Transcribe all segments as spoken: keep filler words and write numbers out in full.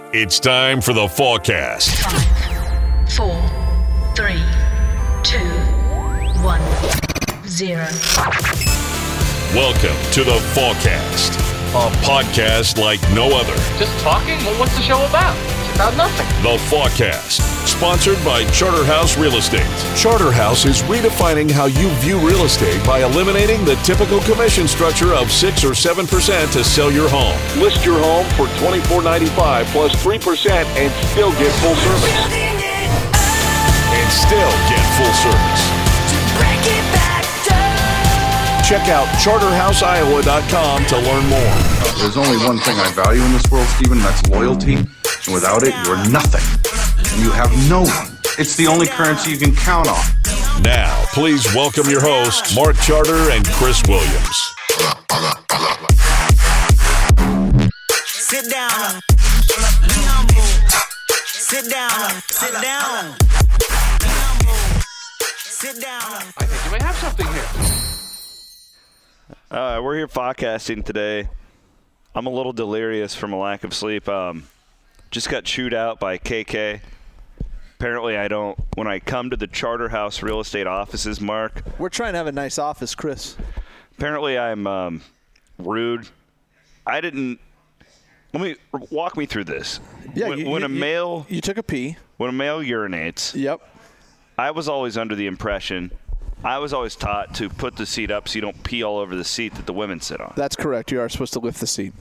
It's time for the Forecast. Five, four, three, two, one, zero. Welcome to the Forecast, a podcast like no other. Just talking? Well, what's the show about? It's about nothing. The Forecast, sponsored by Charterhouse Real Estate. Charterhouse is redefining how you view real estate by eliminating the typical commission structure of six or seven percent to sell your home. List your home for twenty-four ninety-five plus three percent and still get full service. And still get full service. Check out charterhouse iowa dot com to learn more. There's only one thing I value in this world, Stephen, and that's loyalty. And without it, you're nothing. And you have no one. It's the only currency you can count on. Now, please welcome your hosts, Mark Charter and Chris Williams. Sit down. Be humble. Sit down. Sit down. Be humble. Sit down. I think you may have something here. Uh, we're here podcasting today. I'm a little delirious from a lack of sleep. Um, just got chewed out by K K. Apparently, I don't. When I come to the Charterhouse Real Estate offices, Mark. We're trying to have a nice office, Chris. Apparently, I'm um, rude. I didn't. Let me walk me through this. Yeah, when, you, when you, a male you, you took a pee. when a male urinates. Yep. I was always under the impression. I was always taught to put the seat up so you don't pee all over the seat that the women sit on. That's correct. You are supposed to lift the seat.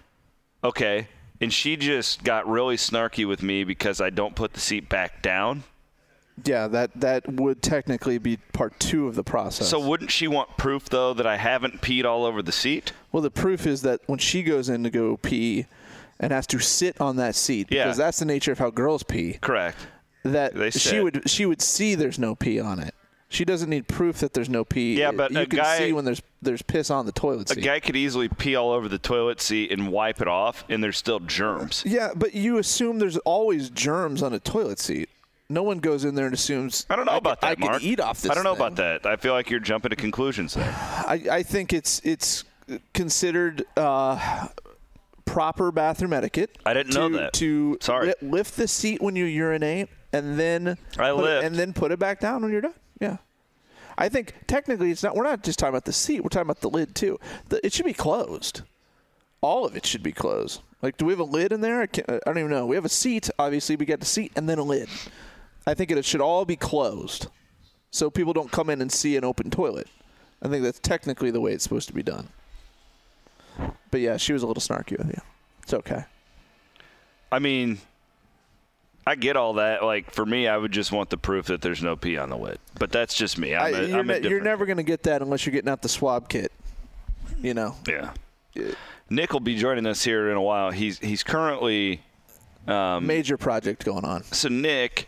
Okay. And she just got really snarky with me because I don't put the seat back down. Yeah, that, that would technically be part two of the process. So wouldn't she want proof, though, that I haven't peed all over the seat? Well, the proof is that when she goes in to go pee and has to sit on that seat, Yeah. because that's the nature of how girls pee, Correct. that They she sit. would she would see there's no pee on it. She doesn't need proof that there's no pee. Yeah, but you a can guy- see when there's there's piss on the toilet A seat. guy could easily pee all over the toilet seat and wipe it off, and there's still germs. Yeah, but you assume there's always germs on a toilet seat. No one goes in there and assumes. I don't know I about could, that, I Mark. could eat off this. I don't know thing. about that. I feel like you're jumping to conclusions there. I, I think it's it's considered uh, proper bathroom etiquette. I didn't to, know that. To Sorry. li- lift the seat when you urinate, and then I put it- lift. and then put it back down when you're done. Yeah. I think technically it's not. We're not just talking about the seat. We're talking about the lid too. The, it should be closed. All of it should be closed. Like, do we have a lid in there? I, can't, I don't even know. We have a seat. Obviously, we got the seat and then a lid. I think it should all be closed, so people don't come in and see an open toilet. I think that's technically the way it's supposed to be done. But yeah, she was a little snarky with you. It's okay. I mean, I get all that. Like, for me, I would just want the proof that there's no pee on the lid. But that's just me. I'm I, a, you're, I'm a ne- you're different- never going to get that unless you're getting out the swab kit. You know. Yeah. Nick will be joining us here in a while. He's he's currently um, Major project going on. so Nick.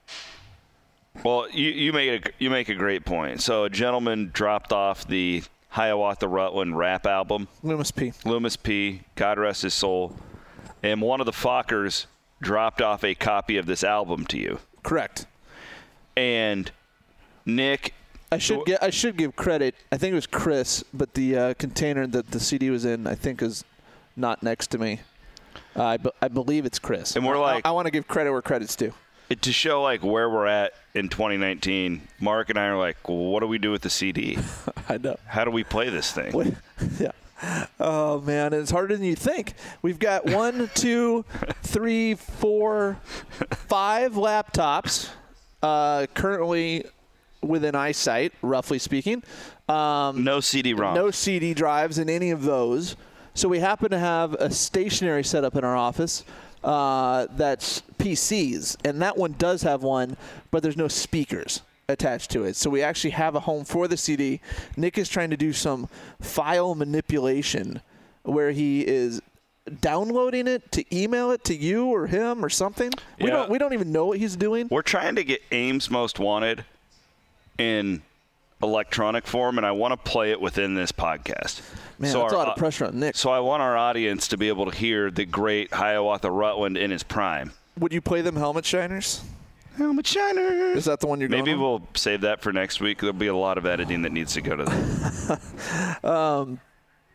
Well, you you make a you make a great point. So a gentleman dropped off the Hiawatha Rutland rap album, Loomis P. Loomis P. God rest his soul, and one of the Fockers dropped off a copy of this album to you. Correct. And Nick, I should get. I should give credit. I think it was Chris, but the uh, container that the C D was in, I think, is not next to me. Uh, I, be- I believe it's Chris. And we're I- like- I, I want to give credit where credit's due. it, to show like where we're at in twenty nineteen, Mark and I are like, well, what do we do with the C D? I know. How do we play this thing? What? Yeah. Oh man, it's harder than you think. We've got one, two, three, four, five laptops uh, currently within eyesight, roughly speaking. Um, No C D ROM. No C D drives in any of those. So we happen to have a stationary setup in our office uh, that's P Cs, and that one does have one, but there's no speakers attached to it. So we actually have a home for the C D. Nick is trying to do some file manipulation where he is downloading it to email it to you or him or something. We Yeah. don't we don't even know what he's doing. We're trying to get Ames Most Wanted in electronic form, and I want to play it within this podcast. Man, so that's a our- lot of pressure on Nick. So I want our audience to be able to hear the great Hiawatha Rutland in his prime. Would you play them helmet shiners? Helmet shiners. Is that the one you're going Maybe on? we'll save that for next week. There'll be a lot of editing that needs to go to that.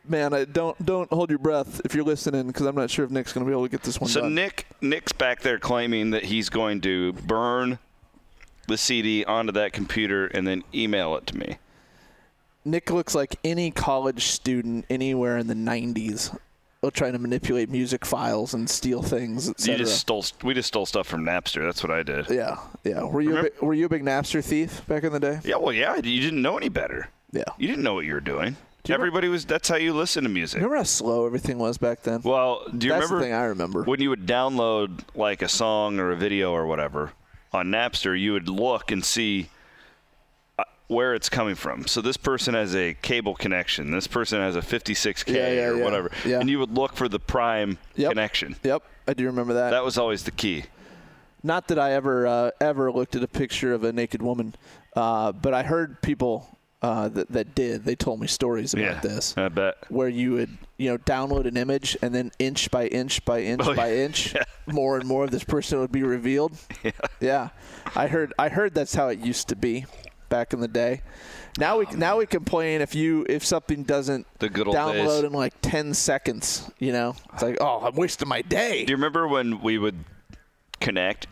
man, I don't don't hold your breath if you're listening, because I'm not sure if Nick's going to be able to get this one so done. So Nick, Nick's back there claiming that he's going to burn the C D onto that computer and then email it to me. Nick looks like any college student anywhere in the nineties trying to manipulate music files and steal things, et cetera. You just stole. We just stole stuff from Napster. That's what I did. Yeah, yeah. Were you a big, were you a big Napster thief back in the day? Yeah, well, yeah. You didn't know any better. Yeah. You didn't know what you were doing. You Everybody remember, was. That's how you listen to music. Remember how slow everything was back then? Well, do you That's remember? the thing I remember. When you would download like a song or a video or whatever on Napster, you would look and see where it's coming from. So this person has a cable connection. This person has a fifty-six K yeah, yeah, or yeah. whatever. Yeah. And you would look for the prime yep. connection. Yep, I do remember that. That was always the key. Not that I ever uh, ever looked at a picture of a naked woman, uh, but I heard people uh, that, that did. They told me stories about yeah, this. I bet. Where you would, you know, download an image and then inch by inch by inch oh, by yeah. inch, yeah. more and more of this person would be revealed. Yeah. Yeah. I heard I heard that's how it used to be back in the day. Now we now we complain if you if something doesn't the good old download days. in like ten seconds, you know. It's like, "Oh, I'm wasting my day." Do you remember when we would connect?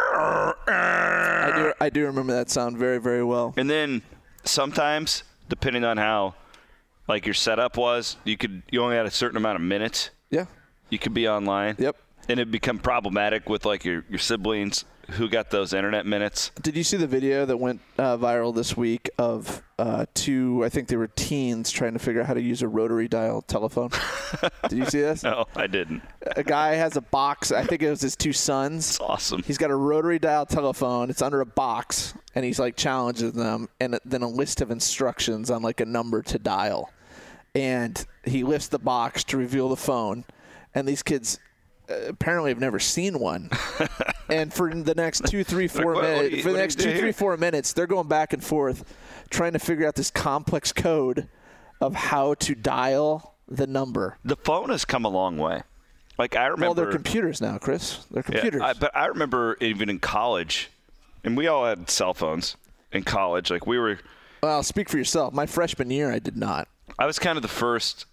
I do I do remember that sound very, very well. And then sometimes, depending on how like your setup was, you could you only had a certain amount of minutes. Yeah. You could be online. Yep. And it'd become problematic with like your, your siblings who got those internet minutes. Did you see the video that went uh, viral this week of uh, two, I think they were teens, trying to figure out how to use a rotary dial telephone? Did you see this? No, I didn't. A guy has a box. I think it was his two sons. It's awesome. He's got a rotary dial telephone. It's under a box, and he's like challenging them, and then a list of instructions on like a number to dial. And he lifts the box to reveal the phone, and these kids uh, apparently have never seen one. And for the next two, three, four like, minutes, you, for the next two, here? three, four minutes, they're going back and forth, trying to figure out this complex code of how to dial the number. The phone has come a long way. Like I remember. Well, they're computers now, Chris. They're computers. Yeah, I, but I remember even in college, and we all had cell phones in college. Like we were. Well, speak for yourself. My freshman year, I did not. I was kind of the first.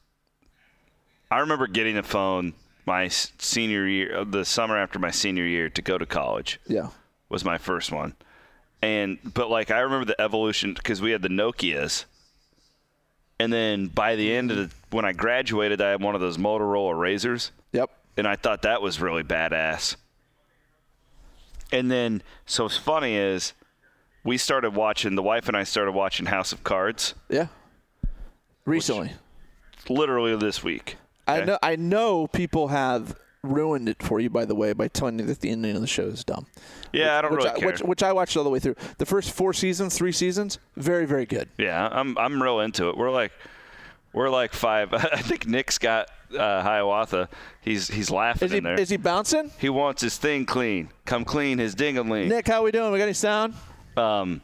I remember getting a phone my senior year, the summer after my senior year, to go to college. Yeah, was my first one, and but like I remember the evolution because we had the Nokias, and then by the end of the when I graduated, I had one of those Motorola Razors. Yep, and I thought that was really badass. And then, so what's funny is, we started watching. The wife and I started watching House of Cards. Yeah, recently, which, literally this week. I okay? know. I know people have ruined it for you, by the way, by telling you that the ending of the show is dumb. Yeah, which, I don't which really I, care. Which, which I watched all the way through. The first four seasons, three seasons, very, very good. Yeah, I'm I'm real into it. We're like, we're like five. I think Nick's got uh, Hiawatha. He's he's laughing Is he in there. is he bouncing? He wants his thing clean. Come clean his ding-a-ling. Nick, how we doing? We got any sound? Um.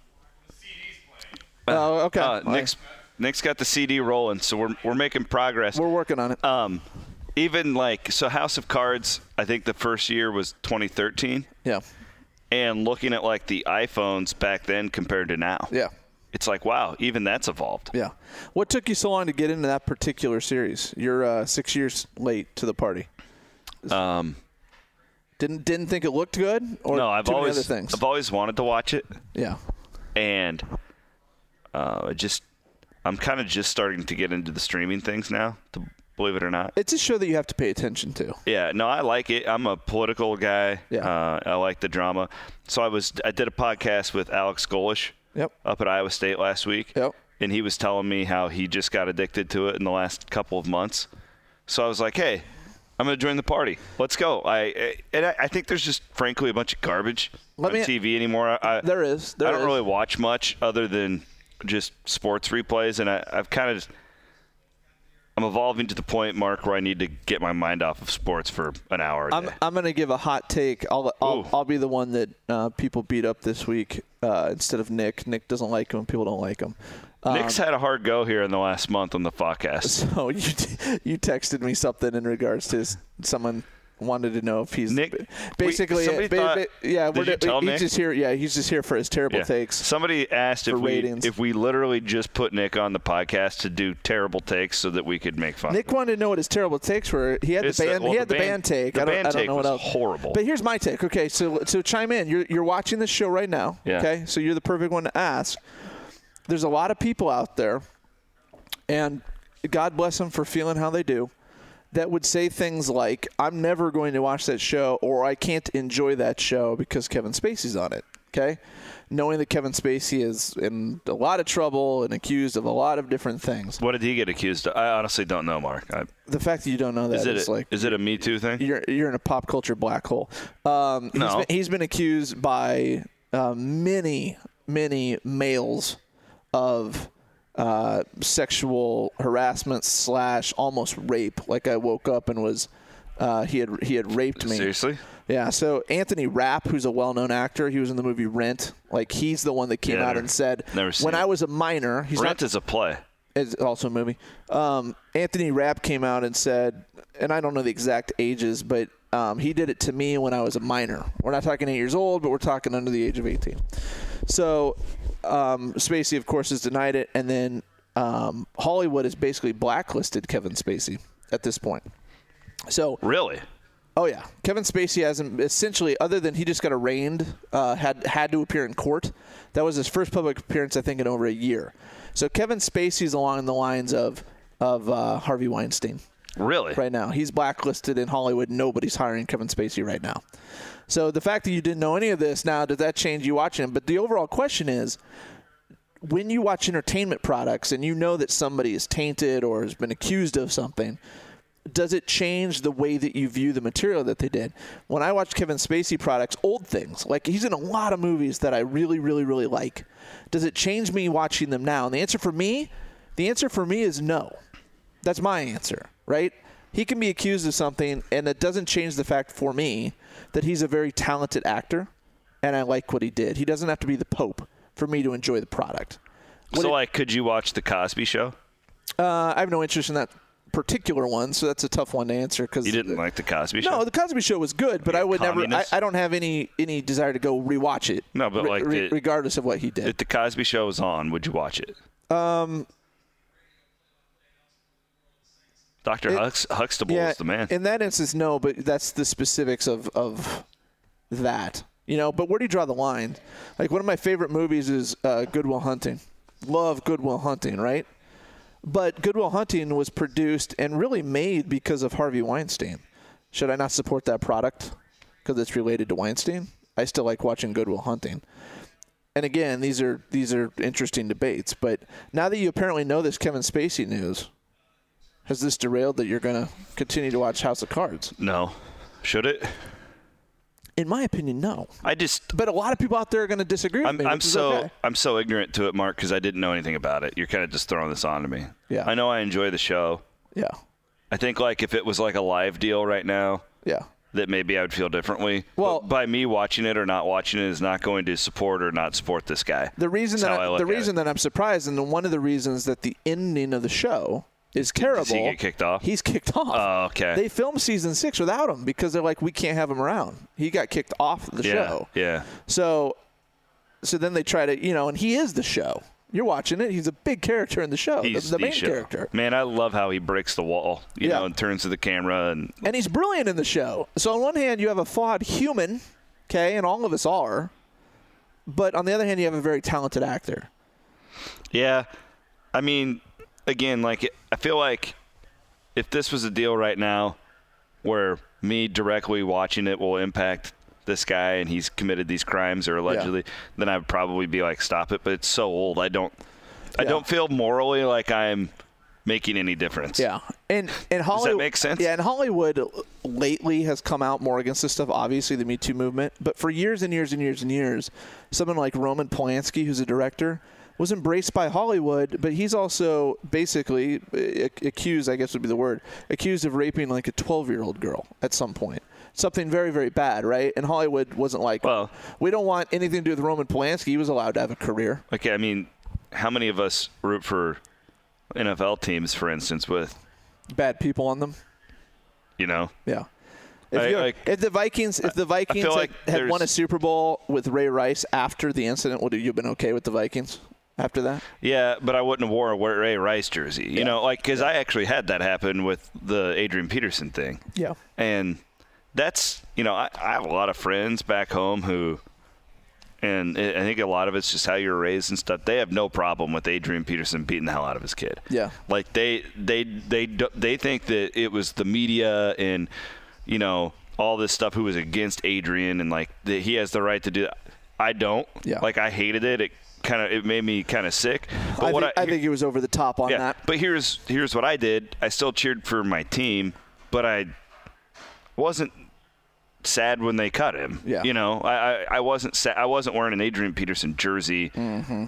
Oh, okay. Uh, Nick's Nick's got the C D rolling, so we're we're making progress. We're working on it. Um, even like so, House of Cards. I think the first year was twenty thirteen. Yeah. And looking at like the iPhones back then compared to now. Yeah. It's like, wow, even that's evolved. Yeah. What took you so long to get into that particular series? You're uh, six years late to the party. Um, didn't didn't think it looked good, or no, I've too many always other things? I've always wanted to watch it. Yeah. And uh, just I'm kind of just starting to get into the streaming things now. To believe it or not, it's a show that you have to pay attention to. Yeah, no, I like it. I'm a political guy. Yeah. Uh, I like the drama. So I was I did a podcast with Alex Golish. Yep. Up at Iowa State last week. Yep. And he was telling me how he just got addicted to it in the last couple of months. So I was like, hey, I'm going to join the party. Let's go. I and I, I think there's just, frankly, a bunch of garbage Let on me, T V anymore. I, there is. There I don't is. really watch much other than just sports replays. And I, I've kind of – I'm evolving to the point, Mark, where I need to get my mind off of sports for an hour a I'm, day. I'm going to give a hot take. I'll I'll, I'll be the one that uh, people beat up this week uh, instead of Nick. Nick doesn't like him. People don't like him. Um, Nick's had a hard go here in the last month on the podcast. So you t- you texted me something in regards to his, someone wanted to know if he's Nick, basically. somebody ba- thought, ba- yeah, did we're you tell he's Nick? just here. Yeah, he's just here for his terrible Yeah. takes. Somebody asked if for we ratings. if we literally just put Nick on the podcast to do terrible takes so that we could make fun. Nick of him. wanted to know what his terrible takes were. He had It's the the- band. well, he had the the band- band take. the I don't, band I don't take know what was else. horrible. But here's my take. Okay, so so chime in. You're you're watching this show right now. Yeah. Okay, so you're the perfect one to ask. There's a lot of people out there, and God bless them for feeling how they do, that would say things like, I'm never going to watch that show, or I can't enjoy that show because Kevin Spacey's on it, okay? Knowing that Kevin Spacey is in a lot of trouble and accused of a lot of different things. What did he get accused of? I honestly don't know, Mark. I, The fact that you don't know that is is, it a, like... is it a Me Too thing? You're, you're in a pop culture black hole. Um, he's, No. been, he's been accused by uh, many, many males of... Uh, sexual harassment slash almost rape. Like I woke up and was uh, he had he had raped me. Seriously? Yeah. So Anthony Rapp, who's a well-known actor, he was in the movie Rent. Like he's the one that came Yeah, out never- and said, never seen when it. I was a minor, he's Rent not. is a play. It's also a movie. Um, Anthony Rapp came out and said, and I don't know the exact ages, but um, he did it to me when I was a minor. We're not talking eight years old, but we're talking under the age of eighteen. So um, Spacey, of course, has denied it, and then um, Hollywood has basically blacklisted Kevin Spacey at this point. So Really? Oh yeah, Kevin Spacey hasn't essentially, other than he just got arraigned, uh, had had to appear in court. That was his first public appearance, I think, in over a year. So Kevin Spacey's along the lines of of uh, Harvey Weinstein Really? right now. He's blacklisted in Hollywood. Nobody's hiring Kevin Spacey right now. So the fact that you didn't know any of this, now does that change you watching him? But the overall question is, when you watch entertainment products and you know that somebody is tainted or has been accused of something, does it change the way that you view the material that they did? When I watch Kevin Spacey products, old things, like he's in a lot of movies that I really, really, really like. Does it change me watching them now? And the answer for me, the answer for me is no. That's my answer, right? He can be accused of something, and it doesn't change the fact for me that he's a very talented actor, and I like what he did. He doesn't have to be the Pope for me to enjoy the product. What So, it- like, could you watch The Cosby Show? Uh, I have no interest in that particular one, so that's a tough one to answer. Cause You didn't like The Cosby Show? No, the Cosby Show was good, but I would never. I, communist? I don't have any any desire to go rewatch it. No, but, like, the- regardless of what he did. If The Cosby Show was on, would you watch it? Um, Doctor It- Hux, Huxtable yeah, is the man. in that instance, no, but that's the specifics of of that. You know, but where do you draw the line? Like one of my favorite movies is uh, Good Will Hunting. Love Good Will Hunting, right? But Good Will Hunting was produced and really made because of Harvey Weinstein. Should I not support that product because it's related to Weinstein? I still like watching Good Will Hunting. And again, these are these are interesting debates. But now that you apparently know this Kevin Spacey news, has this derailed that you're going to continue to watch House of Cards? No. Should it? In my opinion, no. I just... But a lot of people out there are going to disagree with I'm, me, I'm which is so okay. I'm so ignorant to it, Mark, because I didn't know anything about it. You're kind of just throwing this on to me. Yeah. I know I enjoy the show. Yeah. I think like if it was like a live deal right now, Yeah. that maybe I would feel differently. Well- But by me watching it or not watching it is not going to support or not support this guy. The reason That's that how I I, look the at reason it. that I'm surprised, and one of the reasons that the ending of the show is terrible. Does he get kicked off? He's kicked off. Oh, okay. They filmed season six without him because they're like, we can't have him around. He got kicked off the yeah, show. yeah. So, so then they try to, you know, and he is the show. You're watching it. He's a big character in the show. He's the, the main show. character. Man, I love how he breaks the wall, you Yeah. know, and turns to the camera and And he's brilliant in the show. So on one hand, you have a flawed human, okay, and all of us are. But on the other hand, you have a very talented actor. yeah. I mean, again, like I feel like if this was a deal right now where me directly watching it will impact this guy and he's committed these crimes or allegedly, then I'd probably be like, stop it. But it's so old. I don't, I Yeah. don't feel morally like I'm making any difference. Yeah, and and Hollywood make sense? Yeah, and Hollywood lately has come out more against this stuff. Obviously, the Me Too movement, but for years and years and years and years, someone like Roman Polanski, who's a director, was embraced by Hollywood, but he's also basically uh, accused, I guess would be the word, accused of raping like a twelve-year-old girl at some point. Something very, very bad, right? And Hollywood wasn't like, Well- we don't want anything to do with Roman Polanski. He was allowed to have a career. Okay, I mean, how many of us root for N F L teams, for instance, with, Bad people on them. you know, Yeah. If, I, you're- like, if the Vikings, if the Vikings feel had, like had won a there's- Super Bowl with Ray Rice after the incident, would you have been okay with the Vikings after that? Yeah, but I wouldn't have worn a Ray Rice jersey. You Yeah. know, like because I actually had that happen with the Adrian Peterson thing. Yeah. And that's, you know, I, I have a lot of friends back home who, and I I think a lot of it's just how you're raised and stuff. They have no problem with Adrian Peterson beating the hell out of his kid. Yeah. Like they they they do- they think that it was the media and, you know, all this stuff who was against Adrian and like that he has the right to do that. I don't. Yeah. Like I hated it. It kind of it made me kind of sick. But I, what think, I, think he was over the top on yeah, that. But here's here's what I did. I still cheered for my team, but I wasn't sad when they cut him. Yeah. You know, I, I, I wasn't sad. I wasn't wearing an Adrian Peterson jersey. Mm-hmm.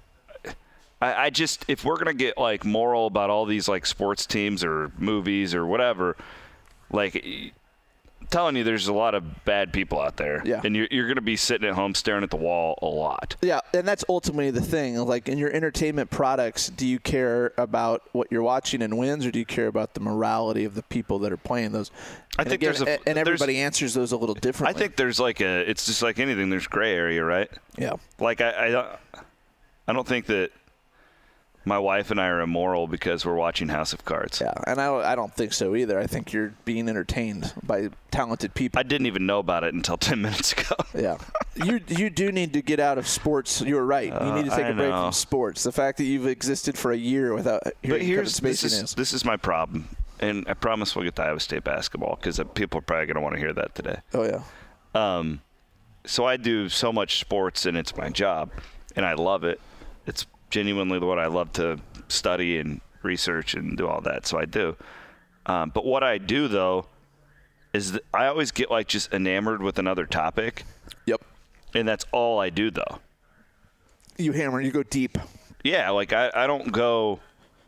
I, I just if we're gonna get like moral about all these like sports teams or movies or whatever, like I'm telling you, there's a lot of bad people out there. Yeah. And you're you're gonna be sitting at home staring at the wall a lot. Yeah, and that's ultimately the thing. Like in your entertainment products, do you care about what you're watching and wins, or do you care about the morality of the people that are playing those? I And think again, there's a- and there's- everybody answers those a little I differently. think there's like a it's just like anything. There's gray area, right? Yeah. Like I, I don't, I don't think that my wife and I are immoral because we're watching House of Cards. Yeah, and I, I don't think so either. I think you're being entertained by talented people. I didn't even know about it until ten minutes ago. Yeah, you you do need to get out of sports. You're right. You need to Uh, take I a break know. from sports. The fact that you've existed for a year without hearing But here's Kevin this Spacey is, news. this is my problem, and I promise we'll get to Iowa State basketball because people are probably going to want to hear that today. Oh yeah. Um, so I do so much sports, and it's my job, and I love it. It's genuinely what I love to study and research and do all that, so I do. Um, but what I do, though, is that I always get, like, just enamored with another topic, Yep. and that's all I do, though. You hammer. You go deep. Yeah, like, I, I don't go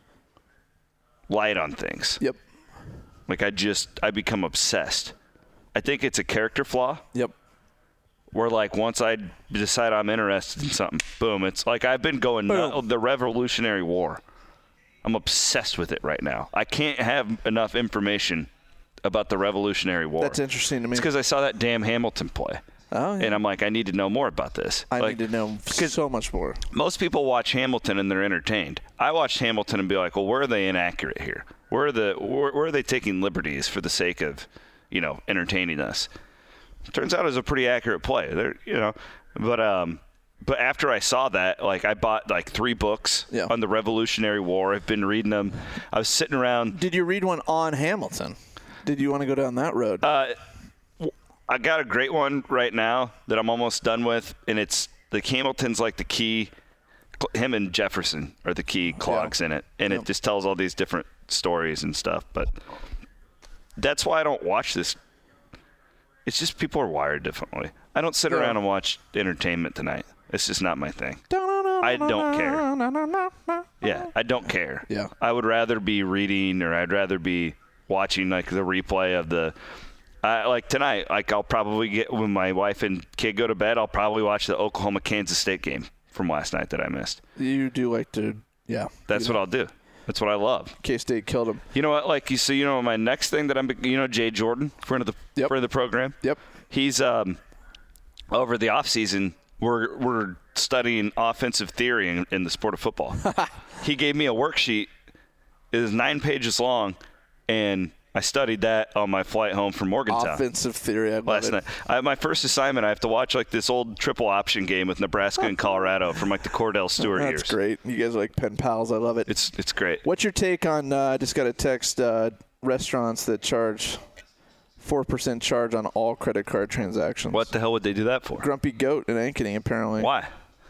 light on things. Yep. Like, I just – I become obsessed. I think it's a character flaw. Yep. Where, like, once I decide I'm interested in something, boom, it's like I've been going Boom. the Revolutionary War. I'm obsessed with it right now. I can't have enough information about the Revolutionary War. That's interesting to me. It's because I saw that damn Hamilton play. Oh, yeah. And I'm like, I need to know more about this. I like, need to know so much more. Most people watch Hamilton and they're entertained. I watched Hamilton and be like, well, where are they inaccurate here? Where are the where, where are they taking liberties for the sake of, you know, entertaining us? Turns out it was a pretty accurate play. There, you know, but um, but after I saw that, like I bought like three books Yeah. on the Revolutionary War. I've been reading them. I was sitting around. Did you read one on Hamilton? Did you want to go down that road? Uh, I got a great one right now that I'm almost done with, and it's the Hamilton's like the key. Him and Jefferson are the key clogs in it, and Yeah. it just tells all these different stories and stuff. But that's why I don't watch this. It's just people are wired differently. I don't sit Yeah. around and watch entertainment tonight. It's just not my thing. I don't care. Yeah, I don't care. Yeah. I would rather be reading, or I'd rather be watching like the replay of the. Uh, like tonight, like I'll probably get when my wife and kid go to bed. I'll probably watch the Oklahoma Kansas State game from last night that I missed. You do like to, yeah. That's what I'll do. That's what I love. K-State killed him. You know what? Like you see, you know my next thing that I'm, you know, Jay Jordan, friend of the Yep. friend of the program. Yep. He's um over the off season. We're we're studying offensive theory in, in the sport of football. He gave me a worksheet. It is nine pages long, and I studied that on my flight home from Morgantown Offensive theory. I love last it. night. I, my first assignment, I have to watch like this old triple option game with Nebraska and Colorado from like the Cordell Stewart That's years. great. You guys are like pen pals. I love it. It's it's great. What's your take on? Uh, I just got a text. Uh, restaurants that charge four percent charge on all credit card transactions. What the hell would they do that for? Grumpy Goat in Ankeny apparently. Why?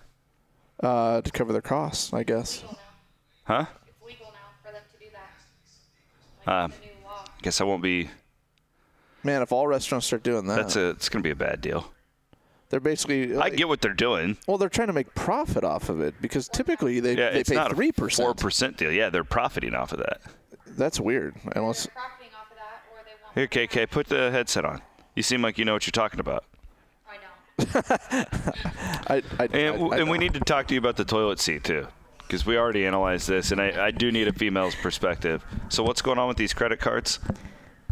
Uh, to cover their costs, I guess. Huh? It's legal now for them to do that. Uh, Like, it's a new law. guess I won't be. Man, if all restaurants start doing that, That's a. It's gonna be a bad deal. they're basically. I get what they're doing. Well, they're trying to make profit off of it because typically they, Yeah, they it's pay not three a four percent. percent deal. Yeah, they're profiting off of that. That's weird. Unless They're profiting off of that, or they won't. Here, K K, put the headset on. You seem like you know what you're talking about. I don't. I, I, And, I, I and we don't. need to talk to you about the toilet seat too, because we already analyzed this, and I, I do need a female's perspective. So what's going on with these credit cards?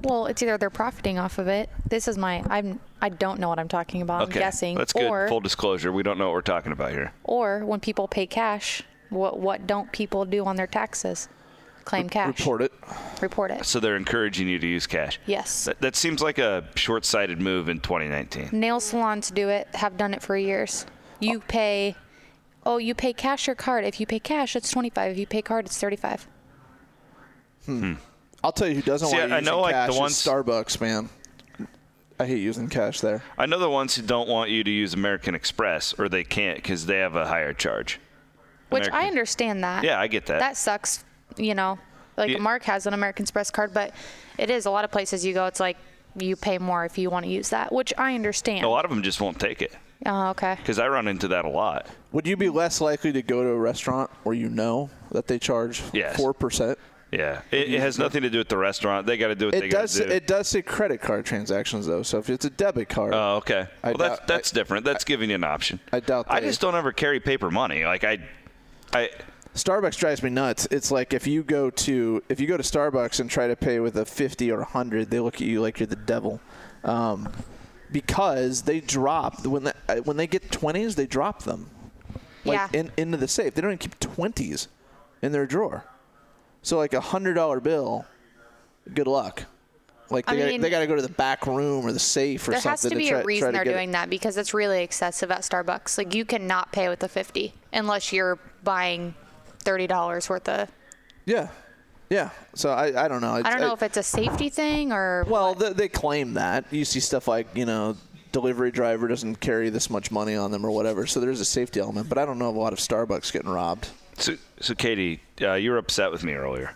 Well, it's either they're profiting off of it. This is my I'm I don't know what I'm talking about. Okay. I'm guessing. That's good. Or, Full disclosure, we don't know what we're talking about here. or when people pay cash, what what don't people do on their taxes? Claim cash. Report it. Report it. So they're encouraging you to use cash. Yes. That, that seems like a short-sighted move in twenty nineteen. Nail salons do it, have done it for years. You pay, oh, you pay cash or card. If you pay cash, it's twenty-five. If you pay card, it's thirty-five. Hmm. I'll tell you who doesn't See, want to I use know, like, cash the is ones- Starbucks, man. I hate using cash there. I know the ones who don't want you to use American Express, or they can't because they have a higher charge. Which American- I understand that. Yeah, I get that. That sucks, you know. Like Yeah. Mark has an American Express card, but it is a lot of places you go, it's like you pay more if you want to use that, which I understand. A lot of them just won't take it Oh, okay. because I run into that a lot. Would you be less likely to go to a restaurant where you know that they charge Yes. four percent? Yeah, it, it has nothing to do with the restaurant. They got to do what they It got does. to do. It does say credit card transactions though. So if it's a debit card, Oh, okay. I Well, that's doubt- that's I- different. That's giving you an option. I doubt I they- just don't ever carry paper money. Like I, I. Starbucks drives me nuts. It's like if you go to if you go to Starbucks and try to pay with a fifty or a hundred, they look at you like you're the devil, um, because they drop when they, uh, when they get twenties, they drop them, like Yeah. in, into the safe. They don't even keep twenties in their drawer. So like a hundred dollar bill, good luck. Like I they mean, gotta, they got to go to the back room or the safe or There something. has to be try, a reason try to they're get it. doing that because it's really excessive at Starbucks. Like you cannot pay with a fifty unless you're buying thirty dollars worth of. Yeah, yeah. So I I don't know. I don't know if it's a safety thing or. Well, they, they claim that. You see stuff like, you know, delivery driver doesn't carry this much money on them or whatever. So there's a safety element. But I don't know of a lot of Starbucks getting robbed. So, so Katie, uh, you were upset with me earlier.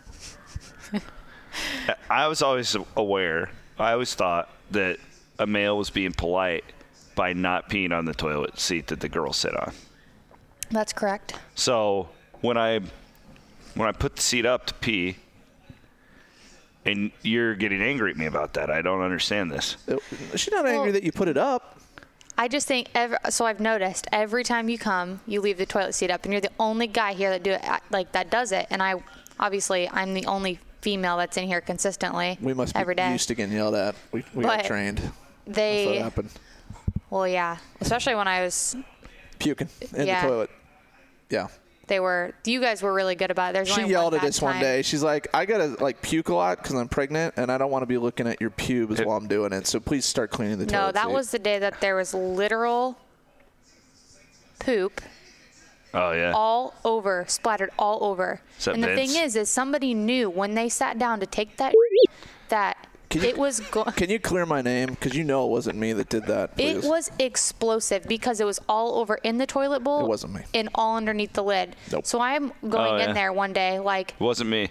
I was always aware. I always thought that a male was being polite by not peeing on the toilet seat that the girls sit on. That's correct. So when I when I put the seat up to pee, and you're getting angry at me about that, I don't understand this. She's not angry Well- that you put it up. I just think every, so. I've noticed every time you come, you leave the toilet seat up, and you're the only guy here that do it like that does it. And I obviously I'm the only female that's in here consistently. We must be every day. used to getting yelled at. We, we got But trained. They. That's what happened. Well, yeah, especially when I was. Puking in Yeah. the toilet. Yeah. They were. You guys were really good about it. There's She only yelled one at bad us one time. day. She's like, I got to like puke a lot because I'm pregnant and I don't want to be looking at your pubes while I'm doing it. So please start cleaning the No, toilet that seat. was the day that there was literal poop Oh yeah. all over, splattered all over. Is that and the Vince? thing is, is somebody knew when they sat down to take that that Can you- it was go- Can you clear my name? Because you know it wasn't me that did that. it Please. was explosive because it was all over in the toilet bowl. It wasn't me. And all underneath the lid. Nope. So I'm going Oh, yeah. in there one day, like It wasn't me.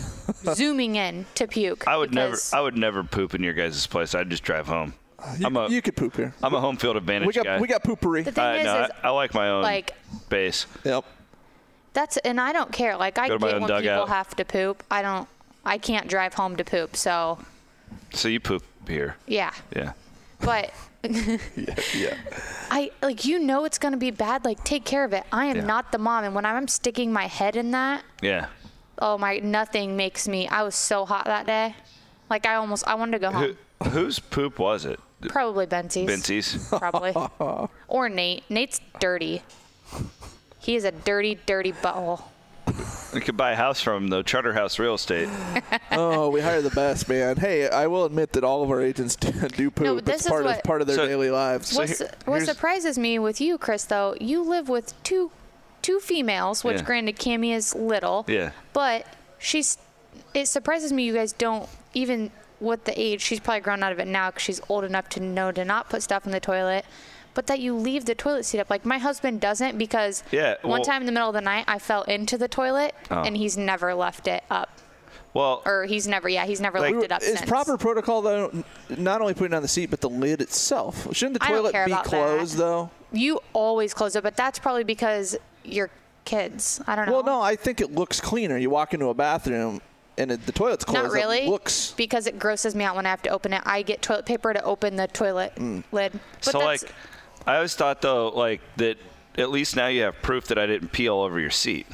zooming in to puke. I would never. because- I would never poop in your guys' place. I'd just drive home. You, I'm a. you could poop here. I'm a home field advantage We got guy. we got poopery. The thing I, is, no, is I, I like my own like base. Yep. that's and I don't care. Like I Go get to my when own people dugout. have to poop. I don't. I can't drive home to poop. So So you poop here. yeah. Yeah. But Yeah. Yeah. I like you know it's gonna be bad. Like take care of it. I am Yeah. not the mom, and when I'm sticking my head in that, Yeah. oh my, nothing makes me. I was so hot that day. Like I almost I wanted to go home. Who, whose poop was it? Probably Bentsy's. Bentsy's. Probably. Or Nate. Nate's dirty. He is a dirty, dirty butthole. You could buy a house from him, though. Charterhouse Real Estate. Oh, we hire the best, man. Hey, I will admit that all of our agents do, do poop. No, but this it's is part what- of part of their So- daily lives. So What's, here- what here's- surprises me with you, Chris, though, you live with two two females, which Yeah. granted Cammie is little. Yeah. But she's. It surprises me you guys don't even with the age. She's probably grown out of it now because she's old enough to know to not put stuff in the toilet. But that you leave the toilet seat up. Like my husband doesn't because Yeah, one well- time in the middle of the night I fell into the toilet Oh. and he's never left it up. Well, Or he's never, yeah, he's never Like, left it up It's since. proper protocol though, n- not only putting it on the seat, but the lid itself. Shouldn't the I don't toilet care be about closed that. though? You always close it, but that's probably because you're kids. I don't know. Well, no, I think it looks cleaner. You walk into a bathroom and it, the toilet's closed. Not really. It looks. Because it grosses me out when I have to open it. I get toilet paper to open the toilet Mm. lid. But so that's, like, I always thought though, like that. At least now you have proof that I didn't pee all over your seat.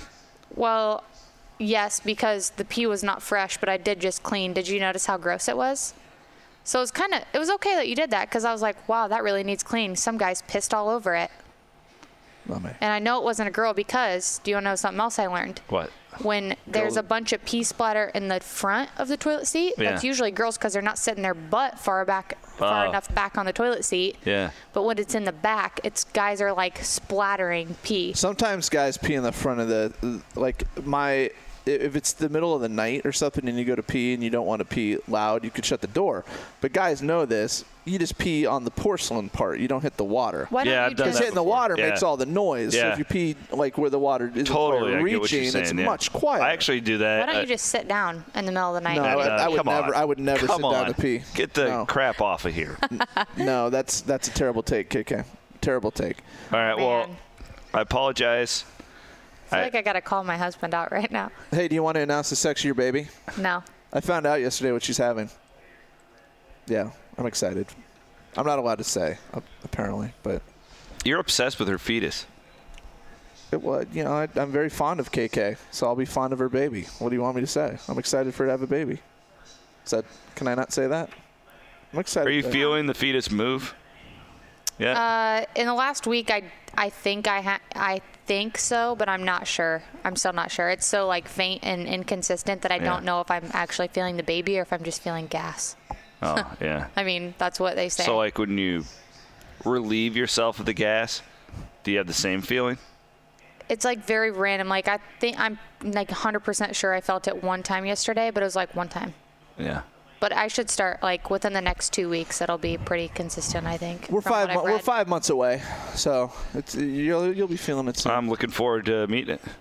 well, yes, because the pee was not fresh, but I did just clean. Did you notice how gross it was? So it's kind of it was okay that you did that because I was like, wow, that really needs cleaning. Some guys pissed all over it. Not me. And I know it wasn't a girl because do you want to know something else I learned? What? When there's a bunch of pee splatter in the front of the toilet seat, Yeah. that's usually girls because they're not sitting their butt far back, far Oh. enough back on the toilet seat. Yeah. But when it's in the back, it's guys are like splattering pee. Sometimes guys pee in the front of the like my. If it's the middle of the night or something and you go to pee and you don't want to pee loud, you could shut the door. But guys know this. You just pee on the porcelain part. You don't hit the water. Why don't Yeah, you I've done Because just, that hitting the before. water Yeah. makes all the noise. So Yeah. if you pee like where the water is Totally, I reaching, get what you're saying. it's yeah. much quieter. I actually do that. why don't uh, you just sit down in the middle of the night? No, and I, pee? uh, I would come never. on. I would never Come sit on. down to pee. Get the no. crap off of here. No, that's that's a terrible take, K K. Terrible take. All right. Well, Man. I apologize. I feel I- like I gotta call my husband out right now. Hey, do you want to announce the sex of your baby? No. I found out yesterday what she's having. Yeah, I'm excited. I'm not allowed to say, uh, apparently, but You're obsessed with her fetus. it was. You know, I, I'm very fond of K K, so I'll be fond of her baby. What do you want me to say? I'm excited for her to have a baby. Is that? Can I not say that? I'm excited. Are you for- feeling the fetus move? Yeah. Uh, in the last week, I I think I ha- I think so, but I'm not sure. I'm still not sure. It's so like faint and inconsistent that I Yeah. don't know if I'm actually feeling the baby or if I'm just feeling gas. oh, yeah. I mean, that's what they say. So, like, when you relieve yourself of the gas, do you have the same feeling? It's like very random. Like I think I'm like one hundred percent sure I felt it one time yesterday, but it was like one time. Yeah. But I should start like within the next two weeks. It'll be pretty consistent, I think. We're from five. what I've Mo- we're read. five months away, so it's you'll you'll be feeling it soon. I'm looking forward to meeting it.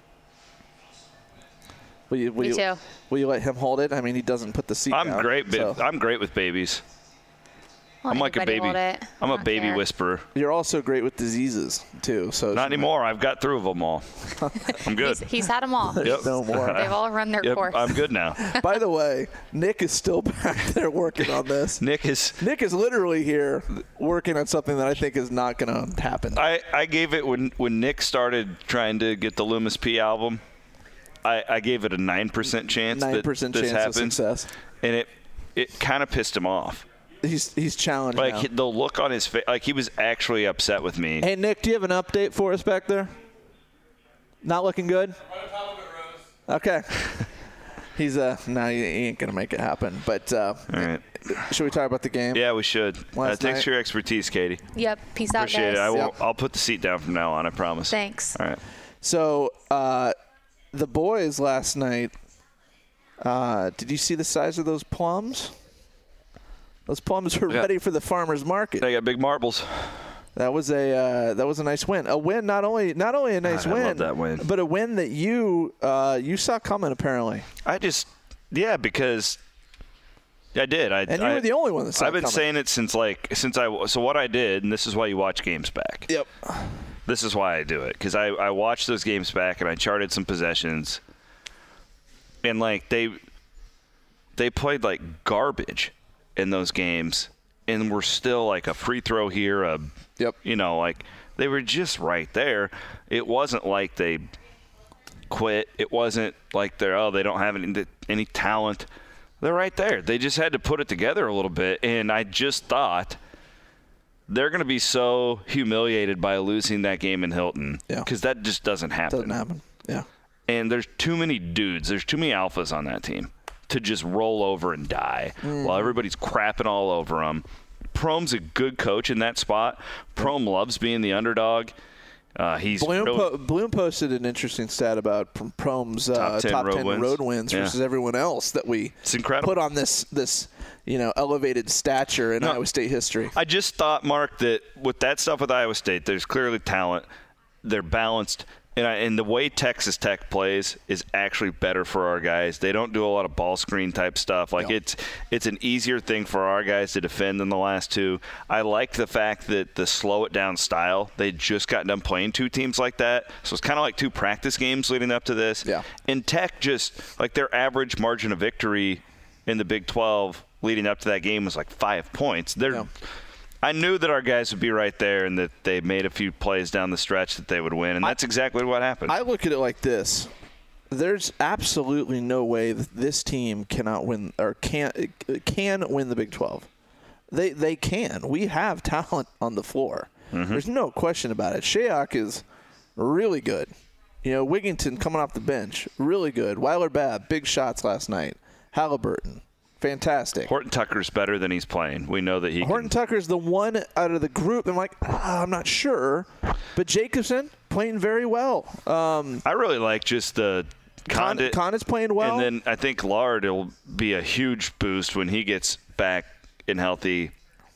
will you, will Me you, too. Will you let him hold it? I mean, he doesn't put the seat I'm down. great. so- Ba- I'm great with babies. Let I'm like a anybody baby. hold it. I'm I a don't baby care. whisperer. You're also great with diseases too. So Not anymore. I've got through them all. I'm good. He's, he's had them all. Yep. No more. They've all run their Yep, course. I'm good now. By the way, Nick is still back there working on this. Nick is. Nick is literally here working on something that I think is not going to happen. I, I gave it when when Nick started trying to get the Loomis P album. I, I gave it a nine percent chance Nine that percent this chance of happened, success. and it it kind of pissed him off. He's he's challenged Like now. he- the look on his face, like he was actually upset with me. Hey Nick, do you have an update for us back there? Not looking good. Okay. He's uh no, he ain't gonna make it happen. But uh, All right. should we talk about the game? Yeah, we should. Uh, Last thanks night- for your expertise, Katie. Yep. Peace out, Appreciate guys. it. I will. Yep. I'll put the seat down from now on. I promise. Thanks. All right. So uh, the boys last night. Uh, did you see the size of those plums? Those plums are Yeah. ready for the farmers market. They got big marbles. That was a uh, that was a nice win. A win, not only not only a nice I love win, that win. but a win that you uh, you saw coming apparently. I just, yeah, because I did. I, And you I, were the only one that saw I've it been coming. saying it since like since I. So what I did, and this is why you watch games back. Yep. This is why I do it because I I watched those games back and I charted some possessions, and like they they played like garbage in those games, and were still like a free throw here, a Yep. you know, like they were just right there. It wasn't like they quit. It wasn't like they're, oh, they don't have any, any talent. They're right there. They just had to put it together a little bit. And I just thought they're going to be so humiliated by losing that game in Hilton. Yeah. Because that just doesn't happen. Doesn't happen. Yeah. And there's too many dudes. There's too many alphas on that team to just roll over and die Mm. while everybody's crapping all over them. Prome's a good coach in that spot. Prome loves being the underdog. Uh, he's Bloom, really, po- Bloom posted an interesting stat about Pr- Prome's uh, Top ten top road ten wins. road wins Yeah. versus everyone else that we It's incredible. put on this this you know elevated stature in No. Iowa State history. I just thought, Mark, that with that stuff with Iowa State, there's clearly talent. They're balanced. And, I, and the way Texas Tech plays is actually better for our guys. They don't do a lot of ball screen type stuff. Like No. it's it's an easier thing for our guys to defend than the last two. I like the fact that the slow it down style, they just got done playing two teams like that. So it's kind of like two practice games leading up to this. Yeah. And Tech just, like their average margin of victory in the Big twelve leading up to that game was like five points. They're Yeah. I knew that our guys would be right there and that they made a few plays down the stretch that they would win, and that's exactly what happened. I look at it like this. There's absolutely no way that this team cannot win or can can win the Big twelve. They they can. We have talent on the floor. Mm-hmm. There's no question about it. Shayok is really good. You know, Wigginton coming off the bench, really good. Weiler Babb, big shots last night. Halliburton, fantastic. Horton Tucker's better than he's playing. We know that he Horton can. Tucker's the one out of the group. I'm like, ah, I'm not sure. But Jacobson playing very well. Um, I really like just the Con, Condit. Con is playing well. And then I think Lard will be a huge boost when he gets back and healthy.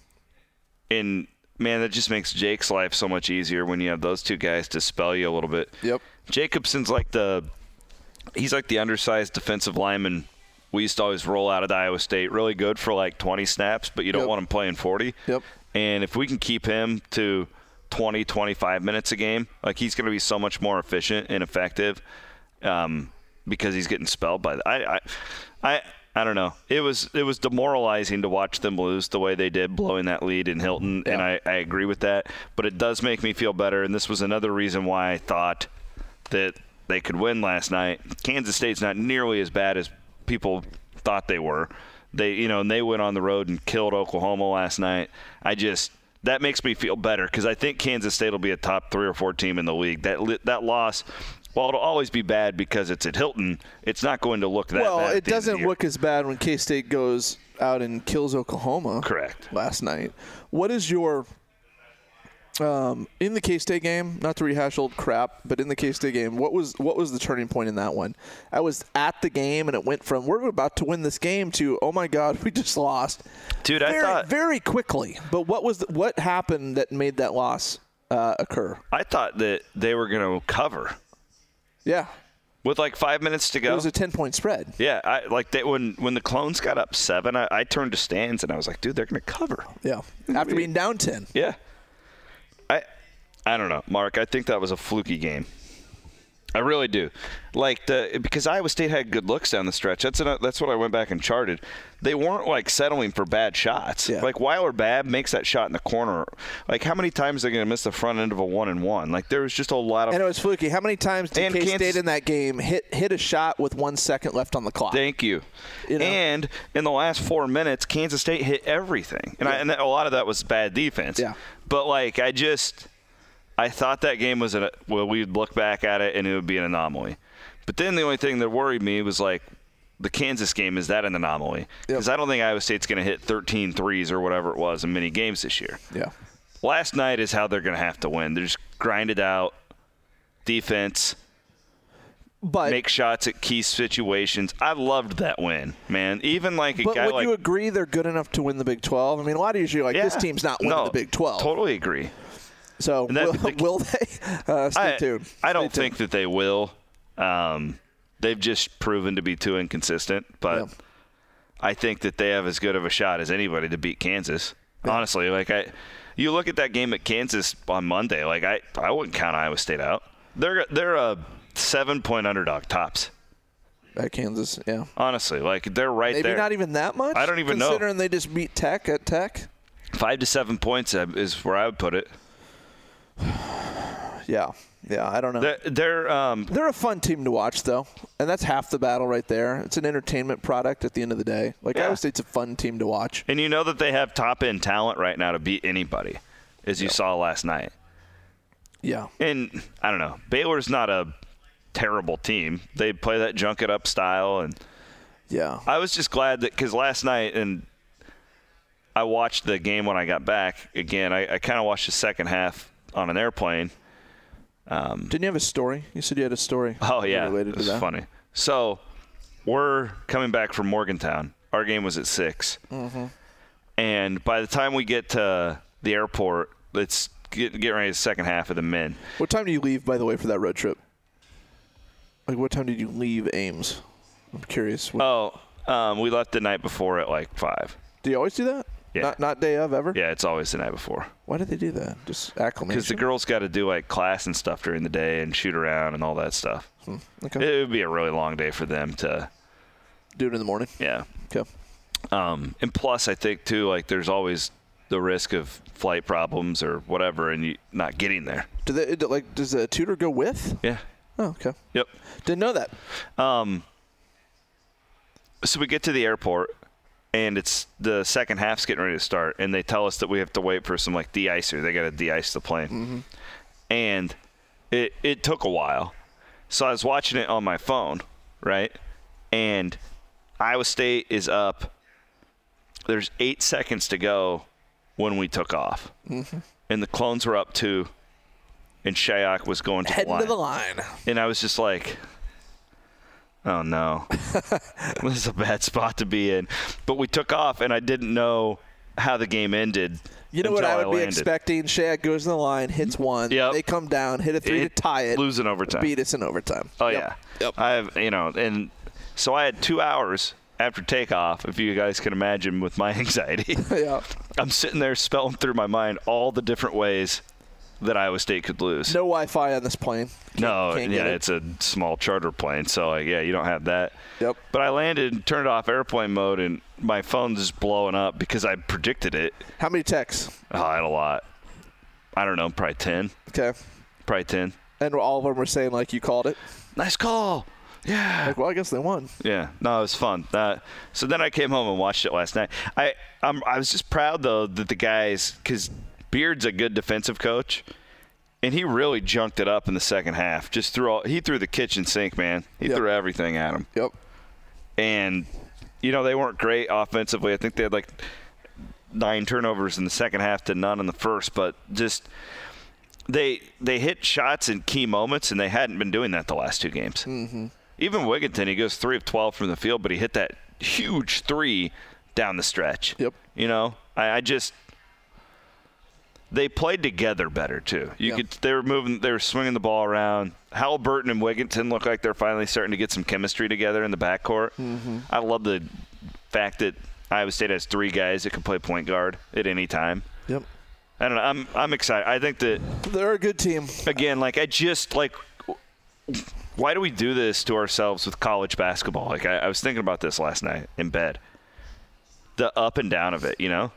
And, man, that just makes Jake's life so much easier when you have those two guys to spell you a little bit. Yep. Jacobson's like the – he's like the undersized defensive lineman we used to always roll out at Iowa State. Really good for like twenty snaps, but you don't Yep. want him playing forty. Yep. And if we can keep him to twenty, twenty-five minutes a game, like he's going to be so much more efficient and effective um, because he's getting spelled by the, I, I, I, I don't know. It was it was demoralizing to watch them lose the way they did, blowing that lead in Hilton, Yeah. and I, I agree with that. But it does make me feel better, and this was another reason why I thought that they could win last night. Kansas State's not nearly as bad as people thought they were. They, you know, and they went on the road and killed Oklahoma last night. I just that makes me feel better because I think Kansas State will be a top three or four team in the league. That that loss, while it'll always be bad because it's at Hilton, it's not going to look that well, bad. it at the end of the doesn't year. look as bad when K-State goes out and kills Oklahoma. Correct. Last night. What is your um, in the K-State game? Not to rehash old crap, but in the K-State game, what was what was the turning point in that one? I was at the game, and it went from we're about to win this game to oh my God, we just lost. Dude, very, I thought very quickly. But what was the, what happened that made that loss uh, occur? I thought that they were going to cover Yeah, with like five minutes to go. it was a ten-point spread. Yeah, I, like they, when when the Clones got up seven, I, I turned to Stans and I was like, dude, they're going to cover. Yeah, after being down ten. Yeah. I I don't know, Mark. I think that was a fluky game. I really do. Like the because Iowa State had good looks down the stretch. That's an, that's what I went back and charted. They weren't like settling for bad shots. Yeah. Like Weiler Babb makes that shot in the corner. Like how many times are they going to miss the front end of a one and one? Like there was just a lot of. And it was fluky. How many times did And K-State Kansas- in that game hit hit a shot with one second left on the clock? Thank you. You know? And in the last four minutes, Kansas State hit everything, and, I, and that, a lot of that was bad defense. Yeah. But like I just. I thought that game was a well, we'd look back at it and it would be an anomaly. But then the only thing that worried me was like the Kansas game, is that an anomaly? Because Yep. I don't think Iowa State's going to hit thirteen threes or whatever it was in many games this year. Yeah. Last night is how they're going to have to win. They're just grinded out defense, But make shots at key situations. I loved that win, man. Even like a but guy would like you agree they're good enough to win the Big twelve? I mean, a lot of you are like, Yeah. this team's not winning No, the Big twelve. Totally agree. So And that- will, the- will they? Uh, stay I, tuned. I don't Stay think tuned. that they will. Um, they've just proven to be too inconsistent. But Yeah. I think that they have as good of a shot as anybody to beat Kansas. Honestly, like I, you look at that game at Kansas on Monday. Like I, I wouldn't count Iowa State out. They're they're a seven point underdog tops. At Kansas, yeah. Honestly, like they're right Maybe there. not even that much. I don't even know. Considering they just beat Tech at Tech. Five to seven points is where I would put it. Yeah, yeah. I don't know. They're, they're um, They're a fun team to watch, though, and that's half the battle right there. It's an entertainment product at the end of the day. Like Yeah. Iowa State's a fun team to watch. and you know that they have top end talent right now to beat anybody, as you saw last night. Yeah, And I don't know, Baylor's not a terrible team. They play that junk it up style, and yeah. I was just glad that because last night, and I watched the game when I got back again. I, I kind of watched the second half on an airplane. Didn't you have a story? You said you had a story. Oh yeah, related it was to that. funny. So we're coming back from Morgantown. Our game was at six, Mm-hmm. and by the time we get to the airport, it's get, get ready to the second half of the men. What time do you leave, by the way, for that road trip? Like, what time did you leave Ames? I'm curious. What, Oh, um, we left the night before at like five. do you always do that? Yeah. Not, not day of ever? Yeah, it's always the night before. Why did they do that? Just acclimation? Because the girls got to do like class and stuff during the day and shoot around and all that stuff. Okay. It would be a really long day for them to, do it in the morning? yeah. Okay. Um, and plus, I think too, like there's always the risk of flight problems or whatever, and you not getting there. Do they, do, like, does the tutor go with? Yeah. Oh, okay. Yep. Didn't know that. Um. So we get to the airport, and it's the second half's getting ready to start, and they tell us that we have to wait for some like de-icer. They got to de-ice the plane, Mm-hmm. and it it took a while. So I was watching it on my phone, right? And Iowa State is up. There's eight seconds to go when we took off, Mm-hmm. and the Clones were up two, and Shayok was going to Heading the line. to the line. And I was just like, oh, no. This is a bad spot to be in. But we took off, and I didn't know how the game ended. You know what until I would be landed. expecting? Shaq goes in the line, hits one. Yep. They come down, hit a three It- to tie it. lose in overtime. Beat us in overtime. Oh, Yep. yeah. Yep. I have, you know, and so I had two hours after takeoff, if you guys can imagine with my anxiety. Yeah. I'm sitting there spelling through my mind all the different ways that Iowa State could lose. No Wi-Fi on this plane. Can't- No, can't yeah, get it. it's a small charter plane, so like, yeah, you don't have that. Yep. But I landed and turned off airplane mode, and my phone's just blowing up because I predicted it. How many texts? Oh, I had a lot. I don't know, probably ten. Okay. Probably ten. And all of them were saying, like, you called it? Nice call. Yeah. Like, well, I guess they won. Yeah. No, it was fun. Uh, so then I came home and watched it last night. I I'm, I was just proud, though, that the guys – because Beard's a good defensive coach, and he really junked it up in the second half. Just threw all, he threw the kitchen sink, man. He Yep. threw everything at him. Yep. And, you know, they weren't great offensively. I think they had like nine turnovers in the second half to none in the first. But just they they hit shots in key moments, and they hadn't been doing that the last two games. Mm-hmm. Even Wigginton, he goes three of twelve from the field, but he hit that huge three down the stretch. Yep. You know, I, I just they played together better too. You Yeah. could they were moving, they were swinging the ball around. Halliburton and Wigginton look like they're finally starting to get some chemistry together in the backcourt. Mm-hmm. I love the fact that Iowa State has three guys that can play point guard at any time. Yep. I don't know. I'm I'm excited. I think that They're a good team. again, like I just like. Why do we do this to ourselves with college basketball? Like I, I was thinking about this last night in bed. The up and down of it, you know?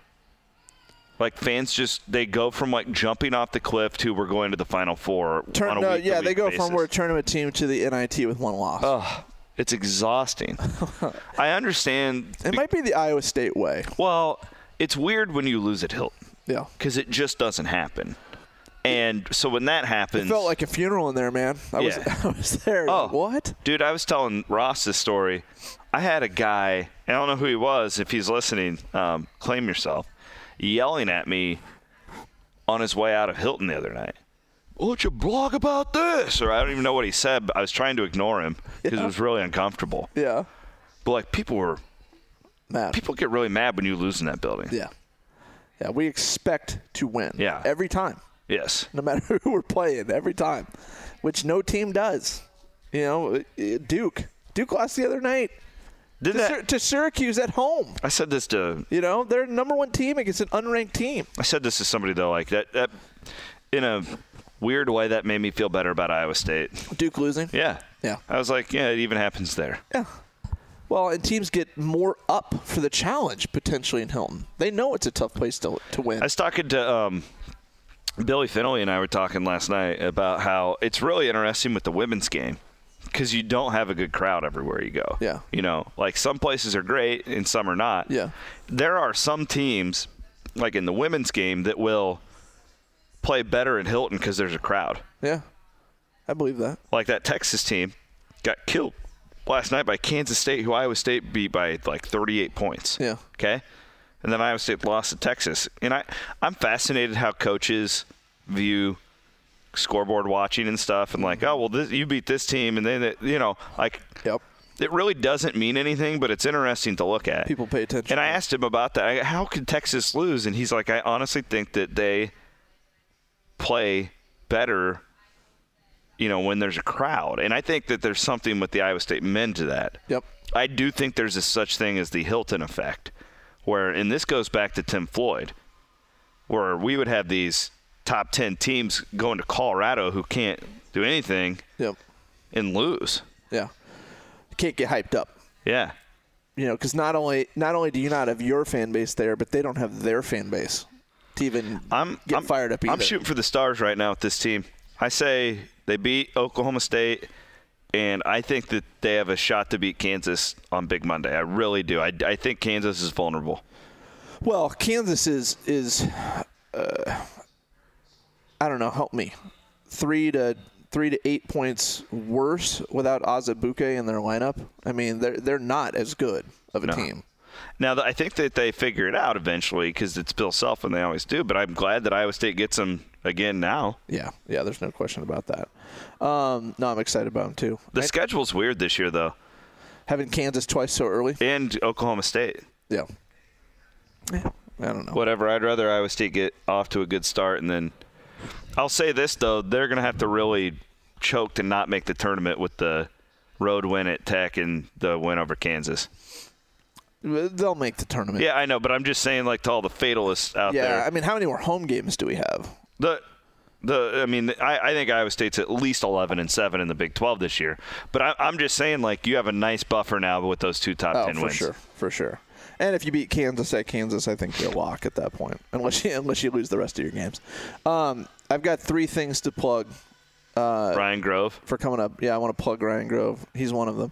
Like fans just they go from like jumping off the cliff to we're going to the Final Four Turn, on a no, week-to-week yeah, they go basis. from we're a tournament team to the N I T with one loss. Oh, it's exhausting. I understand. It might be the Iowa State way. Well, it's weird when you lose at Hilton. Yeah. Because it just doesn't happen. And so when that happens, It felt like a funeral in there, man. I was, Yeah. I was there. Oh, Like, what? Dude, I was telling Ross this story. I had a guy, I don't know who he was, if he's listening, um, claim yourself, yelling at me on his way out of Hilton the other night. Why don't you blog about this? Or I don't even know what he said, but I was trying to ignore him because Yeah. it was really uncomfortable. Yeah. But, like, people were Mad. people get really mad when you lose in that building. Yeah. Yeah, we expect to win. Yeah. Every time. Yes. No matter who we're playing, every time. Which no team does. You know, uh, Duke. Duke lost the other night Did to, that, Syr- to Syracuse at home. I said this to You know, they're number one team against an unranked team. I said this to somebody, though, like that, that in a weird way that made me feel better about Iowa State. Duke losing? Yeah. Yeah. I was like, yeah, it even happens there. Yeah. Well, and teams get more up for the challenge potentially in Hilton. They know it's a tough place to to win. I was talking to um, Billy Finley and I were talking last night about how it's really interesting with the women's game because you don't have a good crowd everywhere you go. Yeah. You know, like some places are great and some are not. Yeah. There are some teams, like in the women's game, that will play better in Hilton because there's a crowd. Yeah. I believe that. Like that Texas team got killed last night by Kansas State, who Iowa State beat by like thirty-eight points. Yeah. Okay? And then Iowa State lost to Texas. And I, I'm fascinated how coaches view scoreboard watching and stuff and like, oh, well, this, you beat this team. And then, you know, like Yep. it really doesn't mean anything, but it's interesting to look at. People pay attention. And I asked him about that. I, how could Texas lose? And he's like, I honestly think that they play better, you know, when there's a crowd. And I think that there's something with the Iowa State men to that. Yep. I do think there's a such thing as the Hilton effect, where, and this goes back to Tim Floyd, where we would have these top ten teams going to Colorado who can't do anything Yep. and lose. Yeah. You can't get hyped up. Yeah. You know, because not only not only do you not have your fan base there, but they don't have their fan base to even I'm, get I'm, fired up either. I'm shooting for the stars right now with this team. I say they beat Oklahoma State and I think that they have a shot to beat Kansas on Big Monday. I really do. I, I think Kansas is vulnerable. Well, Kansas is is uh, I don't know. Help me. Three to three to eight points worse without Azubuike in their lineup. I mean, they're they're not as good of a No. team. Now, I think that they figure it out eventually because it's Bill Self and they always do. But I'm glad that Iowa State gets them again now. Yeah, yeah. There's no question about that. Um, no, I'm excited about them too. The I, schedule's weird this year, though. having Kansas twice so early. And Oklahoma State. Yeah. Yeah. I don't know. Whatever. I'd rather Iowa State get off to a good start. And then I'll say this, though. They're going to have to really choke to not make the tournament with the road win at Tech and the win over Kansas. They'll make the tournament. Yeah, I know, but I'm just saying, like, to all the fatalists out yeah, there. I mean, how many more home games do we have? The, the, I mean, I, I think Iowa State's at least eleven and seven in the Big twelve this year. But I, I'm just saying, like, you have a nice buffer now with those two top Oh, ten for wins. sure, for sure. And if you beat Kansas at Kansas, I think you're a lock at that point, unless you unless you lose the rest of your games. Um, I've got three things to plug. Uh, Ryan Grove for coming up. Yeah, I want to plug Ryan Grove. He's one of them.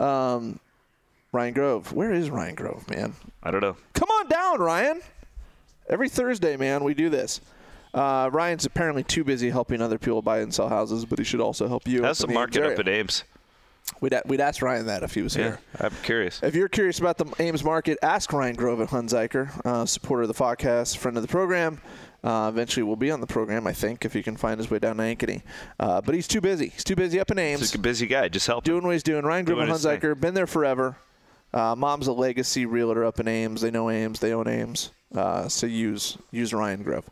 Um, Ryan Grove. Where is Ryan Grove, man? I don't know. Come on down, Ryan. Every Thursday, man, we do this. Uh, Ryan's apparently too busy helping other people buy and sell houses, but he should also help you. How's the in market Ames up at Ames? We'd, a- we'd ask Ryan that if he was Yeah, here. I'm curious. If you're curious about the Ames market, ask Ryan Grove at Hunziker, uh, supporter of the podcast, friend of the program. Uh, eventually will be on the program, I think, if he can find his way down to Ankeny. Uh, but he's too busy. He's too busy up in Ames. He's a busy guy. Just help him. Doing what he's doing. Ryan Grove Doing and his thing. Hunziker, been there forever. Uh, Mom's a legacy realtor up in Ames. They know Ames. They own Ames. Uh, so use use Ryan Grove.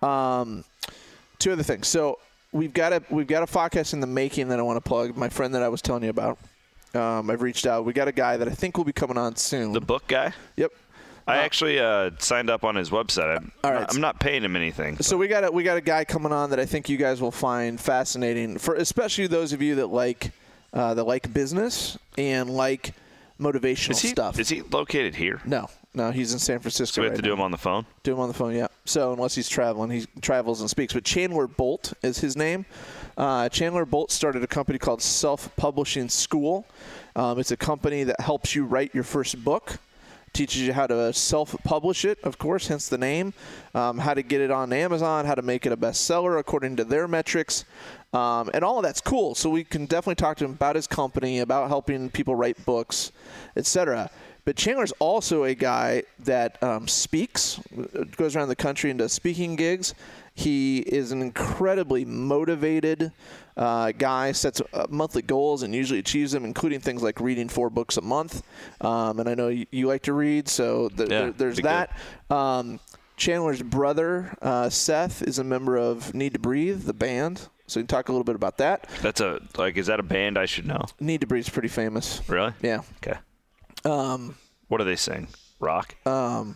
Um, two other things. So we've got a we've got a podcast in the making that I want to plug. My friend that I was telling you about. Um, I've reached out. We got a guy that I think will be coming on soon. The book guy? Yep. I actually uh, signed up on his website. I'm, All right. not, I'm not paying him anything. So we got a, we got a guy coming on that I think you guys will find fascinating, for especially those of you that like uh, that like business and like motivational Is he, stuff. is he located here? No, no, he's in San Francisco. So we have right to do now. him on the phone? Do him on the phone, yeah. So unless he's traveling, he travels and speaks. But Chandler Bolt is his name. Uh, Chandler Bolt started a company called Self Publishing School. Um, it's a company that helps you write your first book. Teaches you how to self-publish it, of course, hence the name, um, how to get it on Amazon, how to make it a bestseller according to their metrics, um, and all of that's cool. So we can definitely talk to him about his company, about helping people write books, et cetera. But Chandler's also a guy that um, speaks, goes around the country and does speaking gigs. He is an incredibly motivated uh, guy, sets uh, monthly goals and usually achieves them, including things like reading four books a month. Um, and I know you, you like to read, so th- Yeah, there, there's be that. Um, Chandler's brother, uh, Seth, is a member of Need to Breathe, the band. So you can talk a little bit about that. That's a, like, is that a band I should know? Need to Breathe is pretty famous. Really? Yeah. Okay. Um, What do they sing? Rock? um,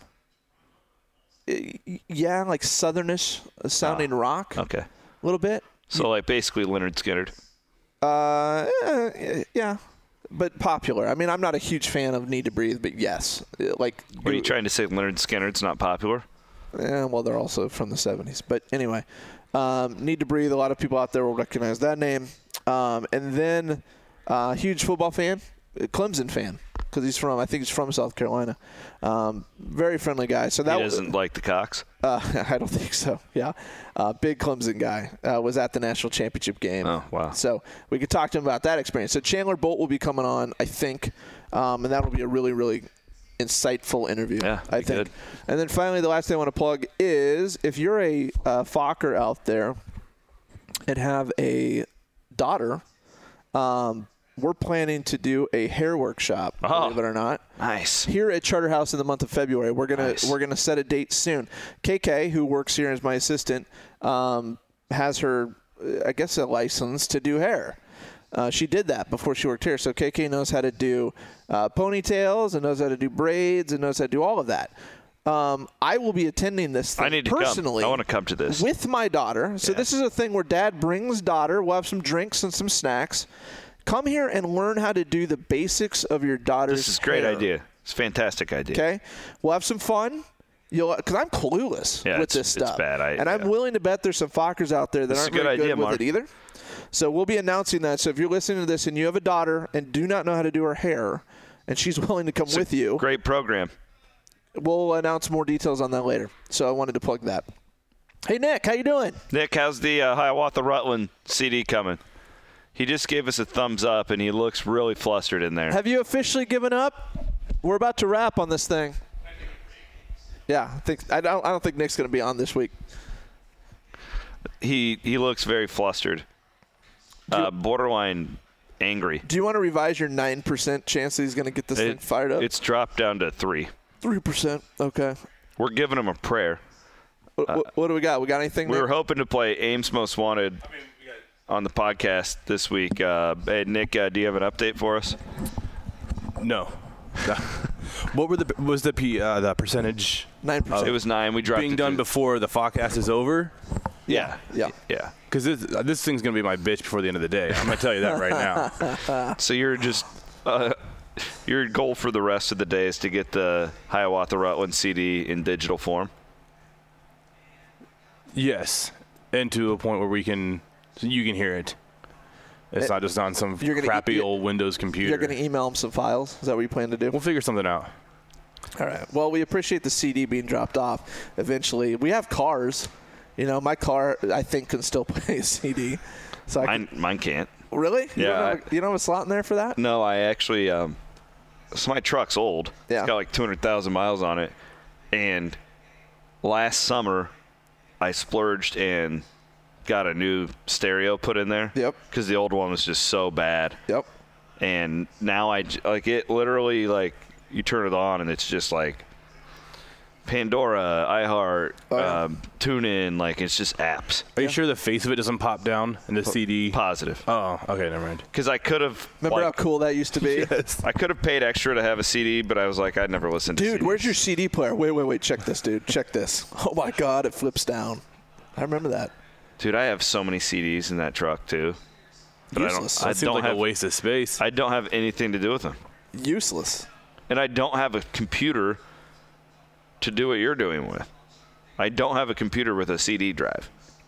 y- yeah, like southernish sounding rock. Okay. A little bit. So, like, basically Leonard Skinner. Uh, eh, yeah, but popular. I mean, I'm not a huge fan of Need to Breathe, but yes, like. Were you trying to say Leonard Skinner's not popular? Eh, well, they're also from the seventies. But anyway, um, Need to Breathe. A lot of people out there will recognize that name. Um, and then, uh, huge football fan, Clemson fan, because he's from. I think he's from South Carolina. Um, very friendly guy. So that He doesn't like the Cox? Uh, I don't think so. Yeah, uh, big Clemson guy uh, was at the national championship game. Oh, wow. So we could talk to him about that experience. So Chandler Bolt will be coming on, I think, um, and that'll be a really, really insightful interview. Yeah, I be think. good. And then finally, the last thing I want to plug is if you're a uh, Fokker out there and have a daughter, um, we're planning to do a hair workshop, Oh. believe it or not. Nice. Here at Charterhouse in the month of February, we're gonna Nice. we're gonna set a date soon. K K, who works here as my assistant, um, has her, uh, I guess, a license to do hair. Uh, she did that before she worked here, so K K knows how to do uh, ponytails and knows how to do braids and knows how to do all of that. Um, I will be attending this thing I need to personally. come. I want to come to this. With my daughter. So Yeah. this is a thing where Dad brings daughter. We'll have some drinks and some snacks. Come here and learn how to do the basics of your daughter's This is a great hair. idea. It's a fantastic idea. Okay, we'll have some fun. You'll, because I'm clueless Yeah, with it's- this it's stuff, bad. I- and I'm yeah. willing to bet there's some Fockers out there that This is aren't a good very idea, good with Mark. it either. So we'll be announcing that. So if you're listening to this and you have a daughter and do not know how to do her hair, and she's willing to come It's with a you, great program. we'll announce more details on that later. So I wanted to plug that. Hey, Nick, how you doing? Nick, how's the uh, Hiawatha Rutland C D coming? He just gave us a thumbs up, and he looks really flustered in there. Have you officially given up? We're about to wrap on this thing. Yeah, I think I don't. I don't think Nick's going to be on this week. He he looks very flustered, uh, borderline angry. Do you want to revise your nine percent chance that he's going to get this It- thing fired up? It's dropped down to three. three percent. Okay. We're giving him a prayer. What, what, what do we got? We got anything? We Nick? were hoping to play Ames Most Wanted on the podcast this week. Uh, hey, Nick, uh, do you have an update for us? No. What were the was the P, uh, the percentage? Nine percent. It was nine. We dropped being it done to- before the Focast is over. Yeah, Yeah. yeah. Because this uh, this thing's gonna be my bitch before the end of the day. I'm gonna tell you that right now. So you're just uh, your goal for the rest of the day is to get the Hiawatha Rutland C D in digital form. Yes, and to a point where we can, so you can hear it. It's It- not just on some you're gonna- crappy you- old Windows computer. You're going to email him some files. Is that what you plan to do? We'll figure something out. All right. Well, we appreciate the C D being dropped off eventually. We have cars. You know, my car, I think, can still play a C D. So I Mine, can, mine can't. really? You Yeah, don't, I- have a, you don't have a slot in there for that? No, I actually. Um, so my truck's old. Yeah. It's got like two hundred thousand miles on it, and last summer, I splurged and got a new stereo put in there. Yep. Because the old one was just so bad. Yep. And now I j- like it. Literally, like you turn it on and it's just like Pandora, iHeart, Oh, yeah. um, TuneIn. Like it's just apps. Are you sure the face of it doesn't pop down in the C D? Positive. Oh, okay, never mind. Because I could have. Remember like, how cool that used to be? I could have paid extra to have a C D, but I was like, I'd never listen to Dude, C Ds. where's your C D player? Wait, wait, wait. Check this, dude. Check this. Oh, my God. It flips down. I remember that. Dude, I have so many C Ds in that truck too. But Useless. I That don't. I seems don't like have. a waste of space. I don't have anything to do with them, Useless. and I don't have a computer to do what you're doing with. I don't have a computer with a C D drive.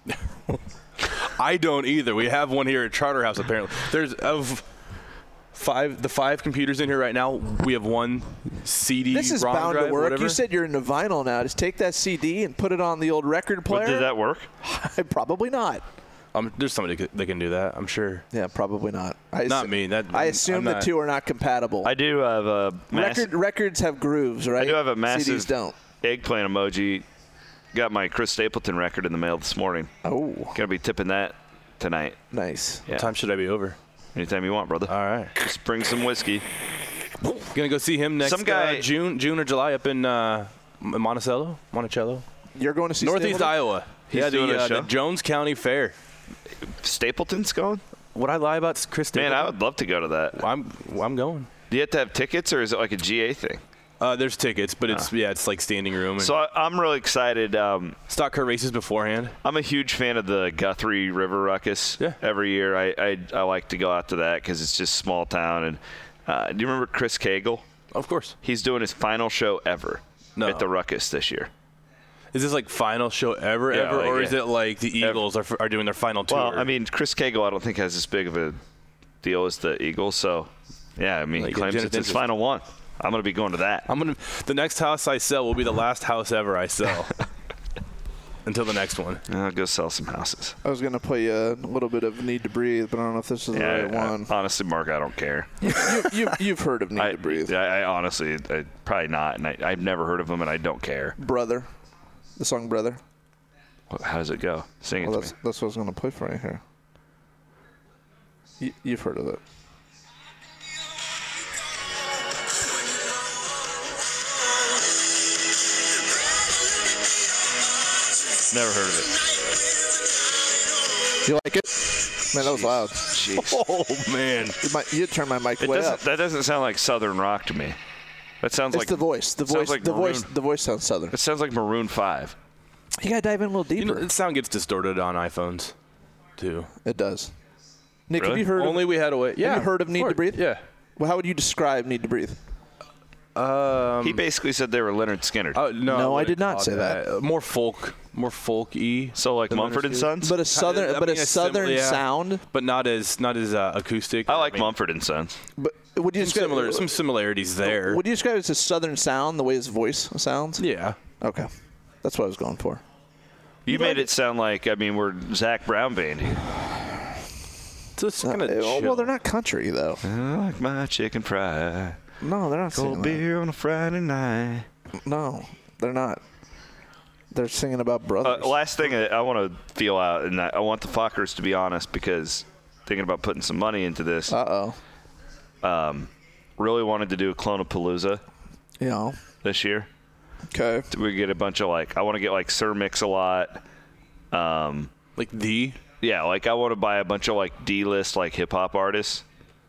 I don't either. We have one here at Charterhouse apparently. There's of five the five computers in here right now. We have one C D This is ROM bound drive, to work. whatever. You said you're into vinyl now. Just take that C D and put it on the old record player. But did that work? Probably not. um, there's somebody that can- that can do that. I'm sure. Yeah, probably not. I Not assu- me. That I I'm assume the not- two are not compatible. I do have a mass- Record records have grooves, right? I do have a C Ds massive don't. eggplant emoji. Got my Chris Stapleton record in the mail this morning. Oh, Gonna be tipping that tonight. nice. Yeah. What time should I be over? Anytime you want, brother. All right. Just bring some whiskey. Gonna go see him next Some guy- uh, June June or July up in uh, Monticello, Monticello, You're going to see Northeast Stapleton? Iowa. He's yeah, doing the, a uh, show? the Jones County Fair. Stapleton's going? Would I lie about Chris Man, Stapleton? I would love to go to that. I'm I'm going. Do you have to have tickets, or is it like a G A thing? Uh, there's tickets, but it's yeah, it's like standing room. And So I, I'm really excited. Um, stock car races beforehand. I'm a huge fan of the Guthrie River Ruckus. Yeah. Every year, I, I I like to go out to that because it's just small town. And uh, do you remember Chris Cagle? Of course. He's doing his final show ever No. at the Ruckus this year. Is this like final show ever, Yeah, ever, like, or is yeah. it like the Eagles are, are doing their final tour? Well, I mean, Chris Cagle, I don't think has as big of a deal as the Eagles. So, yeah, I mean, Like, he claims Jenna it's his Dennis. final one. I'm going to be going to that. I'm gonna. The next house I sell will be the last house ever I sell. Until the next one. I'll go sell some houses. I was going to play a little bit of Need to Breathe, but I don't know if this is the Yeah, right I- one. honestly, Mark, I don't care. you, you, you've heard of Need I, to Breathe. I, I honestly, I, probably not, and I, I've never heard of them, and I don't care. Brother. The song Brother. How does it go? Sing it Well, to that's, me. that's what I was going to play for you here. You, you've heard of it. Never heard of You like it? Man, that was loud. it. Jeez. Oh man. You, might, you turn my mic It way doesn't, up. that doesn't sound like Southern rock to me. That sounds It's like the voice. The sounds voice. like the voice. Maroon. The voice sounds southern. It sounds like Maroon Five. You gotta dive in a little You deeper. know, the sound gets distorted on iPhones, too. It does. Nick, have Really? you heard? Only of, we had a way. Yeah. you heard of Need to course. Breathe? Yeah. Well, how would you describe Need to Breathe? Um, he basically said they were Leonard Skinner. Oh no, No, I wouldn't did not call say it that. More folk, more folk-y. So like than Mumford Leonard and Skinner. Sons. But a southern, I but mean, a a southern similar- yeah. sound. but not as not as uh, acoustic. I like mean, Mumford and Sons. But would you Some describe similar, some similarities there. Would you describe it as a southern sound, the way his voice sounds? Yeah. Okay, that's what I was going for. You made it sound like, I mean, we're Zach Brown band here. Just kind of Uh, well, they're not country though. I like my chicken fry. No, they're not singing Cold that. beer on a Friday night. No, they're not. They're singing about brothers. Uh, last thing I, I want to feel out, and I, I want the Fockers to be honest, because thinking about putting some money into this. Uh oh. Um, really wanted to do a Clonapalooza. Yeah. This year. Okay. We get a bunch of like, I want to get like Sir Mix-a-Lot. Um, like the. Yeah, like I want to buy a bunch of like D-list like hip hop artists,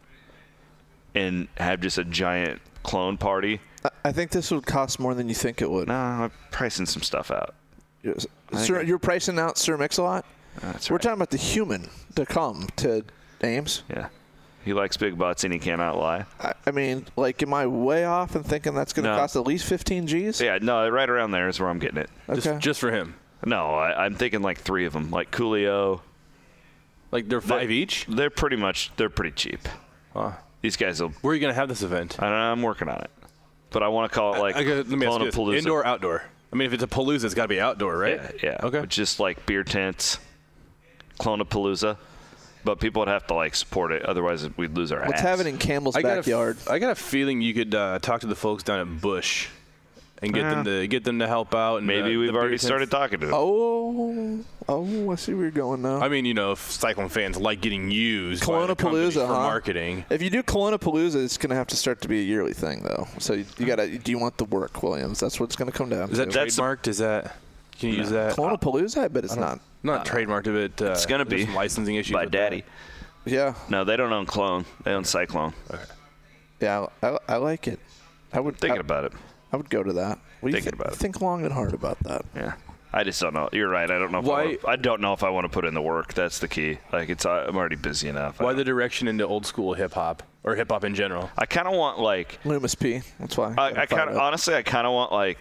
and have just a giant clone party. I think this would cost more than you think it would. No, I'm pricing some stuff out. Yes. I think Sir, I- you're pricing out Sir Mix-a-Lot? That's We're right. talking about the human to come to Ames. Yeah. He likes big butts and he cannot lie. I, I mean, like, am I way off in thinking that's going to No. cost at least fifteen G's? Yeah, no, right around there is where I'm getting it. Okay. Just, just for him. No, I, I'm thinking like three of them, like Coolio. Like they're five They're- each? They're pretty much, they're pretty cheap. Huh. These guys will. Where are you going to have this event? I don't know, I'm working on it. But I want to call it like I, I, let me ask you this. Clonapalooza. Indoor, outdoor? I mean, if it's a palooza, it's got to be outdoor, right? Yeah, yeah. Okay. With just like beer tents, Clonapalooza. But people would have to like support it, otherwise we'd lose our Let's hats. have it in Campbell's I got a f- backyard. I got a feeling you could uh, talk to the folks down at Bush and get Yeah. them to get them to help out. And, Maybe uh, we've the beer already tents. started talking to them. Oh, oh, I see where you're going now. I mean, you know, if Cyclone fans like getting used by the company Clonapalooza, for huh? marketing. If you do Clonapalooza, it's going to have to start to be a yearly thing, though. So you, you got to. Do you want the work, Williams? That's what it's going to come down Is that to. trademarked? Is that? Can you use that? Clonapalooza? I bet it's I don't- not. Not trademarked, but uh, It's gonna there's be some licensing issues by with Daddy. Yeah. No, they don't own Clone. They own Cyclone. Yeah, I, I like it. I would Thinking I, about it. I would go to that. What do you Thinking thi- about it. Think long and hard about that. Yeah. I just don't know. You're right. I don't know. If Why- I, wanna, I don't know if I want to put in the work. That's the key. Like it's. I'm already busy enough. Why I, the direction into old school hip hop or hip hop in general? I kind of want like. Loomis P. That's why. I, I kind of honestly, I kind of want like,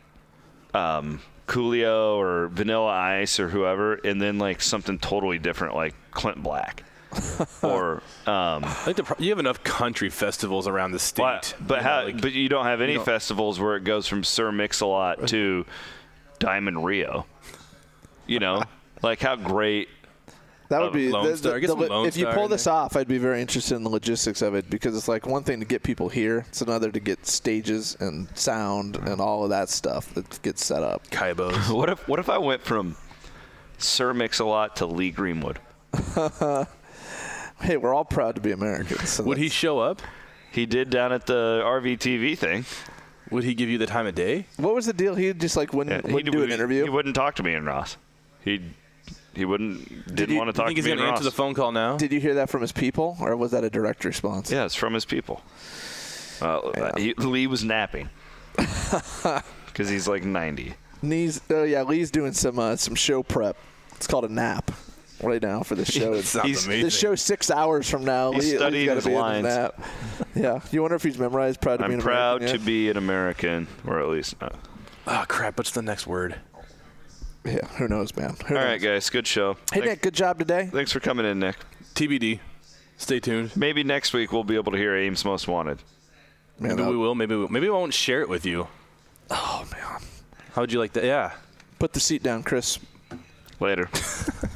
um, Coolio or Vanilla Ice or whoever, and then like something totally different, like Clint Black, or um. I think the pro- you have enough country festivals around the state. But, but You know, how? like- but you don't have any don't- festivals where it goes from Sir Mix-a-Lot to Diamond Rio. You know, like how great. That would Uh, be Lone the- Star. the- Get the some li- Lone if you Star pull in this there. off, I'd be very interested in the logistics of it because it's like one thing to get people here, it's another to get stages and sound and all of that stuff that gets set up. Kaibos. What if what if I went from Sir Mix-a-Lot to Lee Greenwood? Hey, we're all proud to be Americans. so Would he that's- show up? He did down at the R V T V thing. Would he give you the time of day? What was the deal? He just like wouldn't, Yeah, wouldn't do an interview. He wouldn't talk to me and Ross. He he wouldn't didn't you- want to You talk think to he's me going and to Ross. answer the phone call now? Did you hear that from his people, or was that a direct response? Yeah, it's from his people. Uh, Yeah. he, Lee was napping because he's like ninety. Lee's, oh yeah, Lee's doing some uh, some show prep. It's called a nap right now for the show. That sounds He's- amazing. The show's six hours from now. He's Lee, Lee's studying gotta his be in a lines. nap. Yeah, you wonder if he's memorized. Proud to be I'm an proud American, to be an American, or at least. Uh, Oh, crap. What's the next word? yeah. yeah, who knows, man? Who all knows? right, guys, good show. Hey Thank- Nick, good job today. Thanks for coming in, Nick. T B D. Stay tuned. Maybe next week we'll be able to hear Ames Most Wanted. Man, Maybe that- we will. Maybe we, maybe I won't share it with you. Oh man, How would you like that? Yeah. put the seat down, Chris. Later.